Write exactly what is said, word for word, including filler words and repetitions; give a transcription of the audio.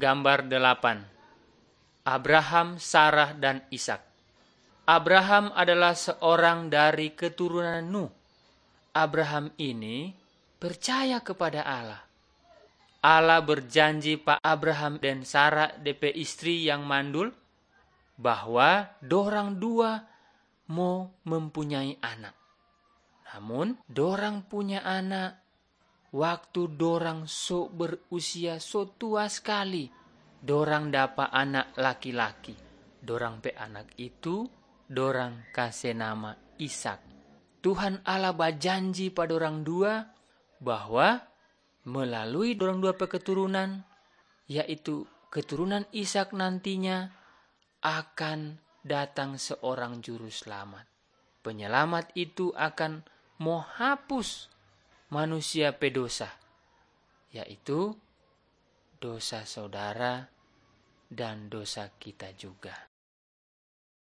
Gambar delapan. Abraham, Sarah, dan Ishak. Abraham adalah seorang dari keturunan Nuh. Abraham ini percaya kepada Allah. Allah berjanji Pak Abraham dan Sarah D P istri yang mandul bahwa dorang dua mau mempunyai anak. Namun dorang punya anak waktu dorang so berusia so tua sekali. Dorang dapat anak laki-laki. Dorang pe anak itu dorang kasih nama Ishak. Tuhan Allah berjanji pada orang dua bahwa melalui dorang dua pe keturunan, yaitu keturunan Ishak nantinya akan datang seorang juru selamat. Penyelamat itu akan menghapus manusia pe dosa, yaitu dosa saudara dan dosa kita juga.